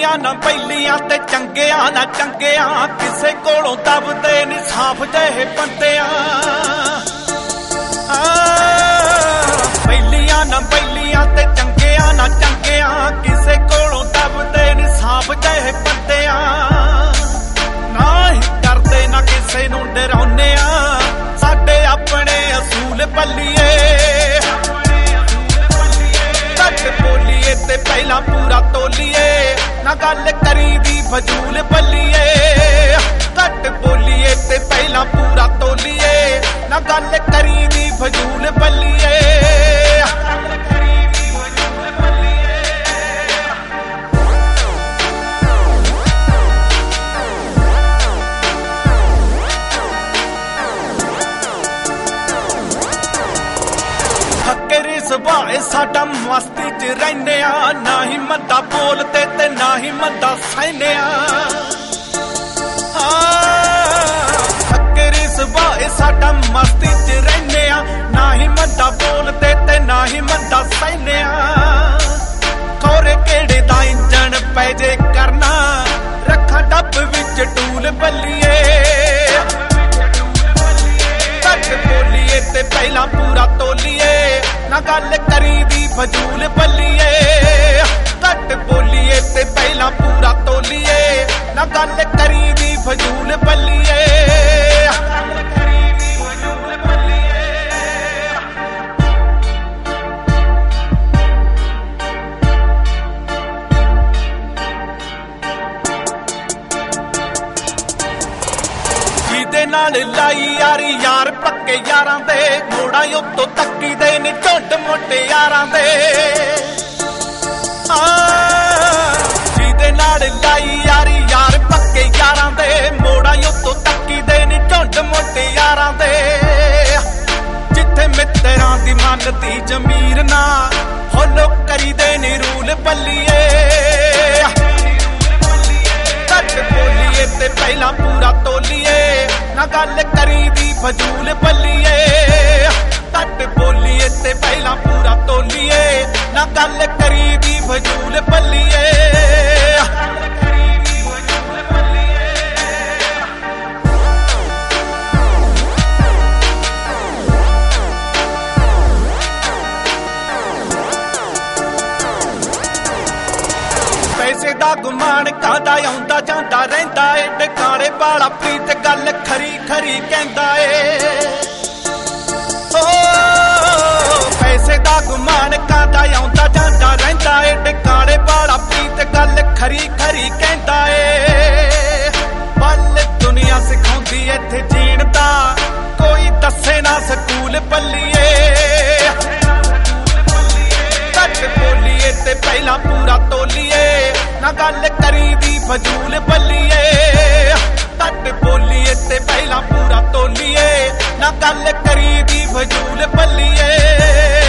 ਪਹਿਲੀਆਂ ਨਾ ਪਹਿਲੀਆਂ ਤੇ ਚੰਗਿਆਂ ਨਾ ਚੰਗਿਆਂ ਕਿਸੇ ਕੋਲੋਂ ਦਬਦੇ ਨੀ ਸਾਫ ਜਿਹੇ ਬੰਦਿਆਂ ਪਹਿਲੀਆਂ ਨਾ ਪਹਿਲੀਆਂ ਤੇ ਚੰਗਿਆਂ ਨਾ ਚੰਗਿਆਂ ਕਿਸੇ ਕੋਲੋਂ ਦਬਦੇ ਨੀ ਸਾਫ ਜਿਹੇ ਬੰਦਿਆਂ ਨਾ ਹੀ ਡਰਦੇ ਨਾ ਕਿਸੇ ਨੂੰ ਡਰਾਉਂਦੇ ਆ ਸਾਡੇ ਆਪਣੇ ਅਸੂਲ ਬੱਲੀਏ ਬੋਲੀਏ ਤੇ ਪਹਿਲਾਂ ਪੂਰਾ ਤੋਲੀਏ ਨਾ ਗੱਲ ਕਰੀਦੀ ਫਜ਼ੂਲ ਬੱਲੀਏ ਘੱਟ ਬੋਲੀਏ ਤੇ ਪਹਿਲਾਂ ਪੂਰਾ ਤੋਲੀਏ ਨਾ ਗੱਲ ਕਰੀਦੀ ਫਜ਼ੂਲ ਬੱਲੀਏ ਸੁਭਾਏ ਸਾਡਾ ਮਸਤੀ ਚ ਰਹਿੰਦੇ ਆ ਨਾ ਹੀ ਮੰਦਾ ਬੋਲਦੇ ਤੇ ਨਾ ਹੀ ਮੰਦਾ ਸਹਿੰਦੇ ਆ ਫਕਰੀ ਸੁਭਾਏ ਸਾਡਾ ਮਸਤੀ ਚ ਰਹਿੰਦੇ ਆ ਨਾ ਹੀ ਮੰਦਾ ਬੋਲਦੇ ਤੇ ਨਾ ਹੀ ਮੰਦਾ ਸਹਿੰਦੇ ਆ ਖੋਰੇ ਕਿਹੜੇ ਦਾ ਇੰਜਣ ਪੈ ਜੇ ਕਰਨਾ ਰੱਖਾਂ ਡੱਬ ਵਿੱਚ ਟੂਲ ਬੱਲੀਏ ਬੋਲੀਏ ਤੇ ਪਹਿਲਾਂ ਪੂਰਾ ਤੋਲੀਏ ਨਾ ਗੱਲ ਕਰੀਦੀ ਫਜ਼ੂਲ ਬੱਲੀਏ ਘੱਟ ਬੋਲੀਏ ਤੇ ਪਹਿਲਾਂ ਪੂਰਾ ਤੋਲੀਏ ਨਾ ਗੱਲ ਕਰੀਦੀ ਫਜ਼ੂਲ ਬੱਲੀਏ ਦੇ ਨਾਲ ਲਾਈ ਯਾਰੀ ਯਾਰ ਪੱਕੇ ਯਾਰਾਂ ਦੇ ਮੋੜਾਂ ਉੱਤੋਂ ਤੱਕੀ ਦੇ ਨੀ ਝੁੰਡ ਮੋਟੇ ਯਾਰਾਂ ਦੇ ਜਿਹਦੇ ਨਾਲ ਲਾਈ ਯਾਰੀ ਯਾਰ ਪੱਕੇ ਯਾਰਾਂ ਦੇ ਮੋੜਾਂ ਉੱਤੋਂ ਤੱਕੀ ਦੇ ਨੀ ਝੁੰਡ ਮੋਟੇ ਯਾਰਾਂ ਦੇ ਜਿੱਥੇ ਮਿੱਤਰਾਂ ਦੀ ਮੰਨਦੀ ਜ਼ਮੀਰ ਨਾ ਹੋਲੋ ਕਰੀਦੇ ਨੀ ਰੂਲ ਬੱਲੀਏ ਘੱਟ ਬੋਲੀਏ ਤੇ ਪਹਿਲਾਂ ਪੂਰਾ ਤੋਲੀਏ ਨਾ ਗੱਲ ਕਰੀਦੀ ਫਜ਼ੂਲ ਬੱਲੀਏ ਘੱਟ ਬੋਲੀਏ ਤੇ ਪਹਿਲਾਂ ਪੂਰਾ ਤੋਲੀਏ ਨਾ ਗੱਲ ਕਰੀਦੀ ਫਜ਼ੂਲ ਬੱਲੀਏ ਪੈਸੇ ਦਾ ਗੁਮਾਨ ਕਾਦਾ ਆਉਂਦਾ ਜਾਂਦਾ ਰਹਿੰਦਾ ਏ ਟਿਕਾਣੇ ਵਾਲਾ ਪ੍ਰੀਤ ਗੱਲ ਖਰੀ ਖਰੀ ਕਹਿੰਦਾ ਏ ਪੈਸੇ ਦਾ ਗੁਮਾਨ ਕਾਦਾ ਆਉਂਦਾ ਜਾਂਦਾ ਰਹਿੰਦਾ ਏ ਟਿਕਾਣੇ ਵਾਲਾ ਪ੍ਰੀਤ ਗੱਲ ਖਰੀ ਖਰੀ ਕਹਿੰਦਾ ਏ ਬੱਲ ਦੁਨੀਆ ਸਿਖਾਉਂਦੀ ਇੱਥੇ ਜੀਣ ਦਾ ਕੋਈ ਦੱਸੇ ਨਾ ਸਕੂਲ ਬੱਲੀਏ ਘੱਟ ਬੋਲੀਏ ਤੇ ਪਹਿਲਾਂ ਪੂਰਾ ਤੋਲੀਏ ਨਾ ਗੱਲ ਕਰੀਦੀ ਫਜ਼ੂਲ ਬੱਲੀਏ ਘੱਟ ਬੋਲੀਏ ਤੇ ਪਹਿਲਾਂ ਪੂਰਾ ਤੋਲੀਏ ਨਾ ਗੱਲ ਕਰੀਦੀ ਫਜ਼ੂਲ ਬੱਲੀਏ